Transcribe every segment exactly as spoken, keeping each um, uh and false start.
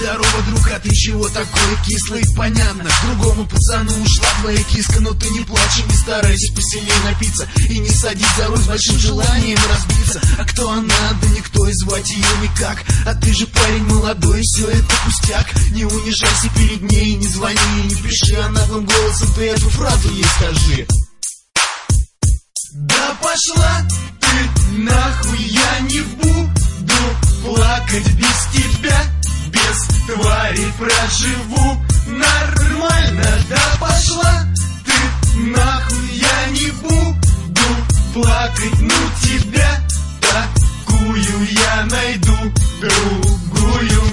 здорово, друг, а ты чего такой кислый? Понятно, к другому пацану ушла твоя киска. Но ты не плачь и не старайся посильнее напиться, и не садись за руль с большим желанием разбиться. А кто она? Да никто, и звать ее никак. А ты же парень молодой, и все это пустяк. Не унижайся перед ней, не звони и не пиши, а наглым голосом ты эту фразу ей скажи. Да пошла ты нахуй, я не буду плакать без тебя. Без твари проживу нормально. Да пошла ты нахуй, я не буду плакать. Ну тебя такую я найду другую.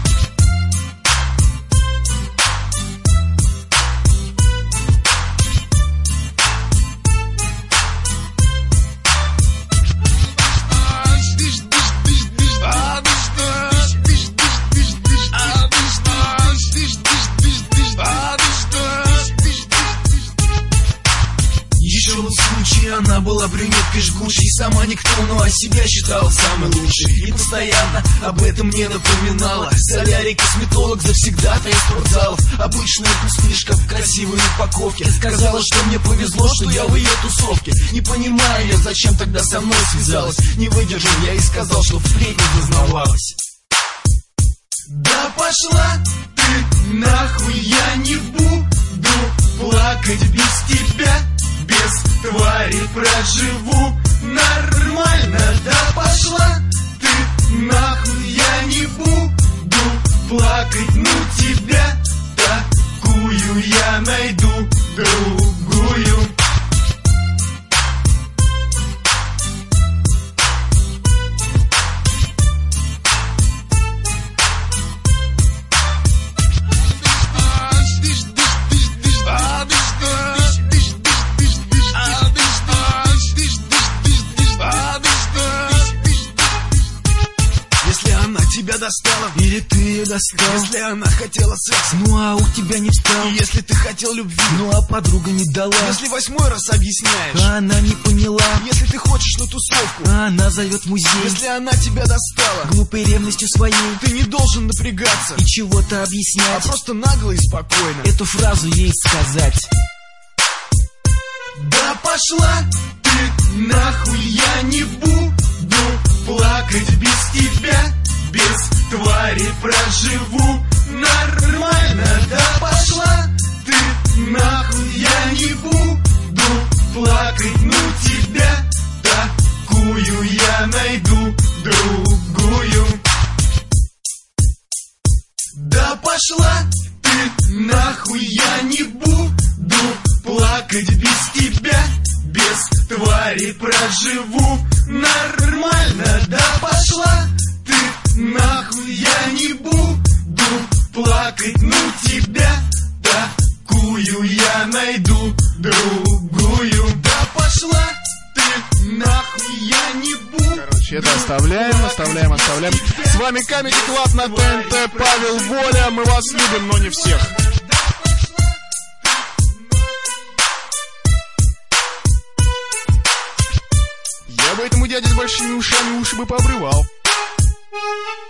Она была брюнеткой жгучей, сама никто, но о себя считала самой лучшей. И постоянно об этом мне напоминала. Солярий, косметолог, завсегдата из спортзалов. Обычная пустышка в красивой упаковке. Сказала, что мне повезло, что я в ее тусовке. Не понимаю я, зачем тогда со мной связалась. Не выдержал я и сказал, что впредь не зазнавалась. Да пошла ты нахуй, я не буду плакать без тебя. Без твари проживу нормально. Да пошла ты нахуй, я не буду плакать. Ну тебя такую я найду другую. Тебя достала, или ты ее достал? Если она хотела секса, ну а у тебя не встал. И если ты хотел любви, ну а подруга не дала. Если восьмой раз объясняешь, а она не поняла. Если ты хочешь на тусовку, а она зовет в музей. Если она тебя достала глупой ревностью своей, ты не должен напрягаться и чего-то объяснять, а просто нагло и спокойно эту фразу ей сказать. Да пошла ты нахуй, я не буду плакать без тебя. Без твари проживу нормально. Да пошла ты нахуй, я не буду плакать. Ну тебя такую я найду другую. Да пошла ты нахуй, я не буду плакать без тебя. Без твари проживу нормально. Да пошла нахуй, я не буду плакать. Ну тебя такую я найду другую. Да пошла ты нахуй, я не буду. Короче, это оставляем, оставляем, оставляем. С вами Comedy Club на ТНТ, Павел Воля. Мы вас любим, но не всех. Я бы этому дяде с большими ушами уши бы пообрывал.